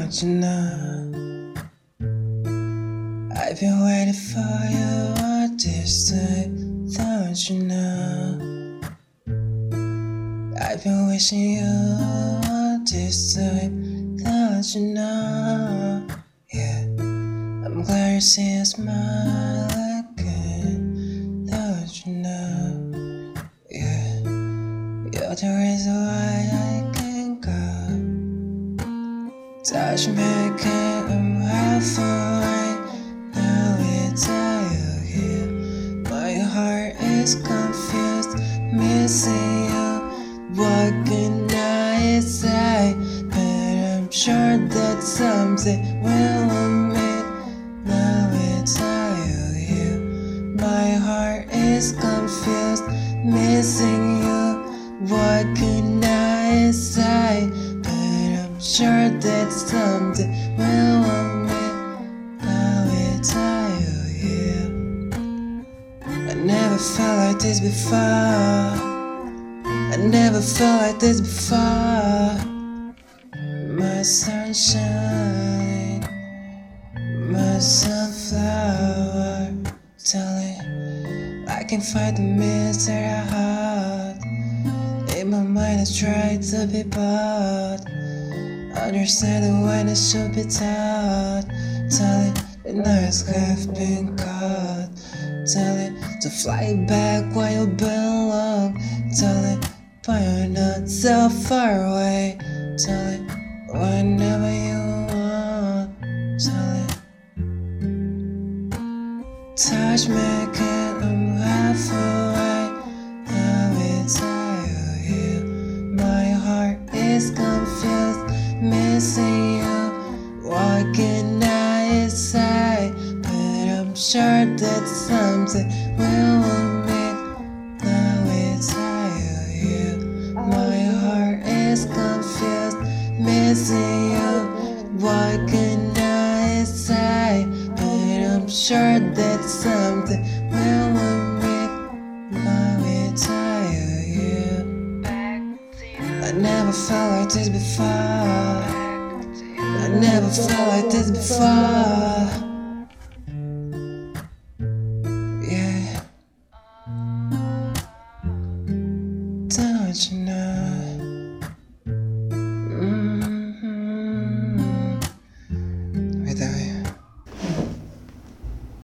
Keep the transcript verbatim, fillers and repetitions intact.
Don't you know I've been waiting for you all this time? Don't you know I've been wishing you all this time? Don't you know? Yeah, I'm glad you see a smile again. Don't you know? Yeah, you're the reason why I can't go. Touch me again, I'm half away. Now it's all you here. My heart is confused, missing you. What can I say? But I'm sure that someday we'll meet. Now it's all you here. My heart is confused, missing you. What can I say? But I'm sure that someday we'll meet. Now it's all you here. I never felt like this before. I never felt like this before. My sunshine, my sunflower, darling, I can fight the mist that I heart. In my mind I try to be bored, understanding when it should be taught. Darling, the nights have been caught. Darling, to fly back where you belong. Darling, but you're not so far away. Darling, whenever you want. Darling, touch me again, I'm half away. Now it's all you here. My heart is confused, missing you. What can I say? But I'm sure that someday we'll meet. Now it's all you here. My heart is confused, missing you. What can I say? But I'm sure that someday we'll meet. Now it's all you here. I never felt like this before. I never felt like this before.